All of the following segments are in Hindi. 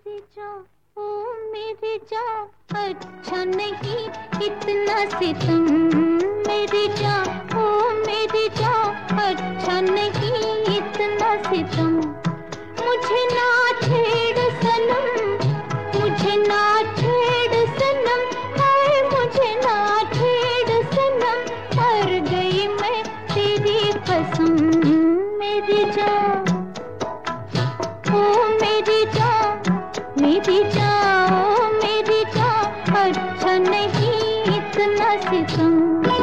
मेरी जान, ओ मेरी जान, अच्छा नहीं इतना सितम। मेरी जान, ओ मेरी जान, अच्छा नहीं इतना सितम। मुझे ना छेड़ सनम, मुझे ना छेड़ सनम, हाय मुझे ना छेड़ सनम, मर गई मैं तेरी कसम। मेरी जान, ओ मेरी जान, मेरी जान, ओ मेरी जान, अच्छा नहीं इतना सितम।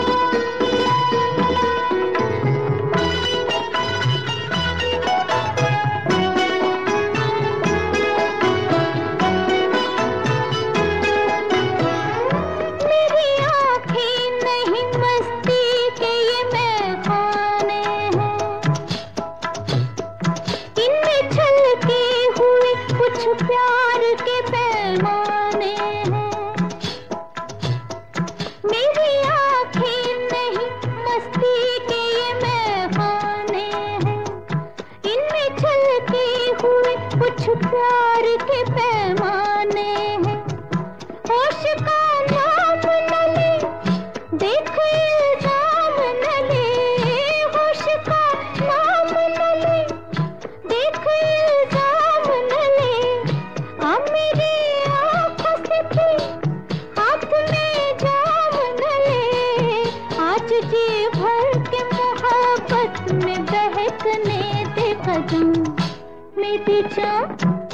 प्यार के पैमाने हैं, मेरी आँखें नहीं मस्ती के ये मैखाने हैं। इनमें छलके हुए कुछ प्यार के पैमाने हैं। होश का नाम न ले, देख इल्जाम न ले, होश का नाम न ले, देख इल्जाम न ले। मेरी आँखों से भी हाथ में जाम न ले, आज जी भर के मोहब्बत में बहकने दे कदम। मेरी जान,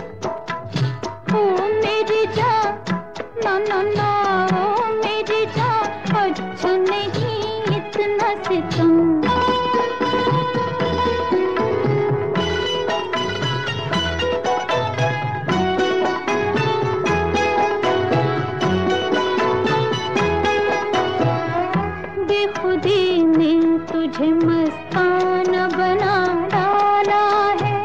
ओ मेरी जान, ना ना ना, ओ मेरी जान, अच्छा नहीं इतना सितम। खुदी ने तुझे मस्ताना बना डाला है,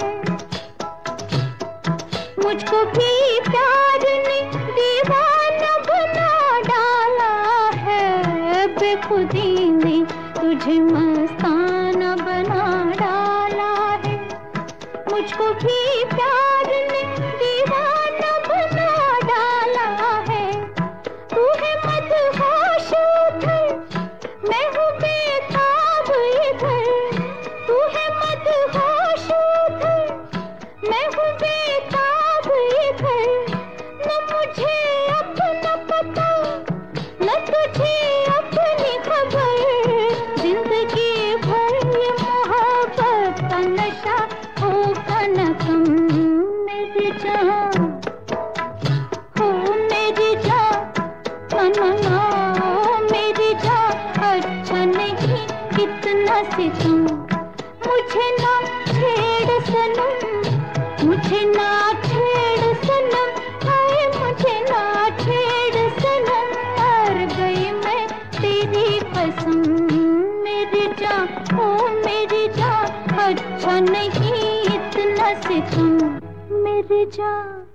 मुझको भी प्यार ने दीवाना बना डाला है। बेखुदी ने तुझे मस्ताना बना डाला है, मुझको भी प्यार ने दीवाना बना डाला है। तू है मदहोश उधर, मैं हूँ बेताब इधर, तू है मदहोश उधर, मैं हूँ बेताब इधर। न मुझे अपना पता, न तुझे अपनी खबर, जिंदगी भर ये मोहब्बत का नशा होगा न कम। मेरी जान, हो मेरी जान, ना ना, मेरी जान, अच्छा नहीं इतना सितम। मुझे ना छेड़ सनम, मुझे ना छेड़ सनम, हाय मुझे ना छेड़ सनम, मर गई मैं तेरी कसम। मेरी जान, ओ मेरी जान, अच्छा नहीं इतना सितम। मेरी जान।